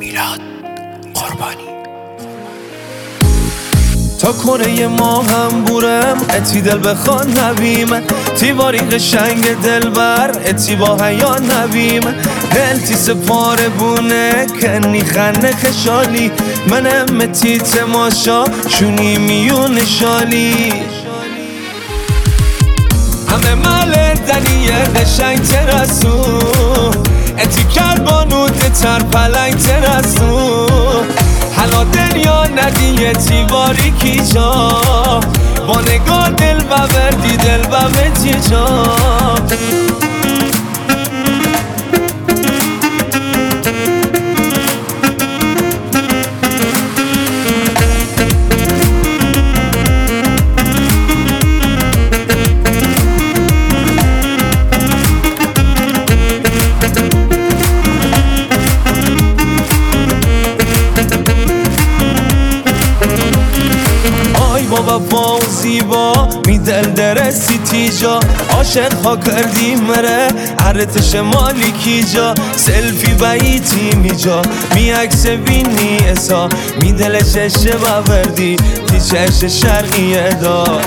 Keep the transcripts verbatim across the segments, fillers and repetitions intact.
میلاد قربانی. تا کره ما هم بورم اتی دل بخوان نبیم تیواری قشنگ دلبر اتی با حیا نبیم دل تی سپاره بونه کنی خنه خشالی منم اتی تماشا شونی میون شالی همه مال دنیه قشنگ ترسو اتی کربانوت تر پلنگ ترسو حالا دنیا ندیه تیواری کی جا با نگاه دل و بردی دل و بتی جا با وفا و زیبا می دل درسی تیجا عاشق ها کردی مره عرتش مالی کی جا سلفی باییتی می جا می عکس بینی اسا می دلش شبا وردی تی چش شرقی ادا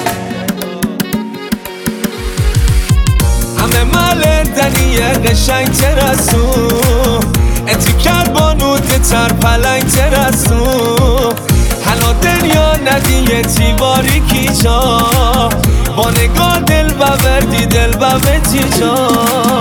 همه مال دنیه قشنگ ترسو اتی کربانوت تر پلنگ ترسو حالا دنیا ندیه تیواری کی جا با نگاه دل و بردی دل و بتی جا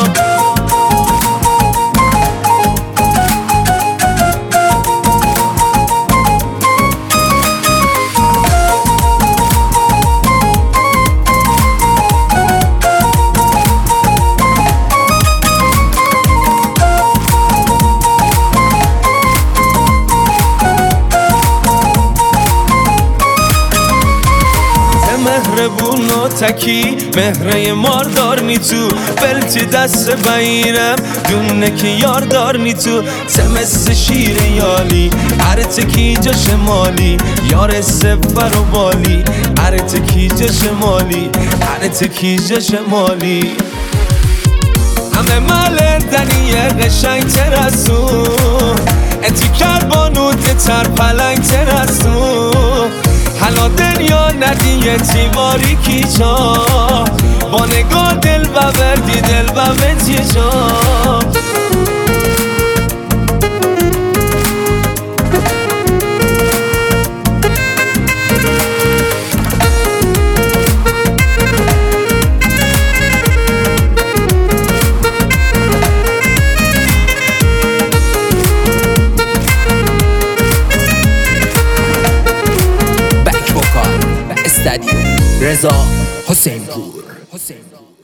مهربون و تکی مهره ماردار نی تو بلتی دست بایرم دونه که یاردار نی تو سمس شیر یالی عرت کی جا شمالی یار سفر و بالی عرت کی جا شمالی عرت کی جا شمالی همه مال دنیه قشنگ ترسو اتی کربانوت تر پلنگ ترسو حالا دنیا ندیه تیواری کی جا با نگاه دل و بردی دل و بتی جا رضا حسین پور.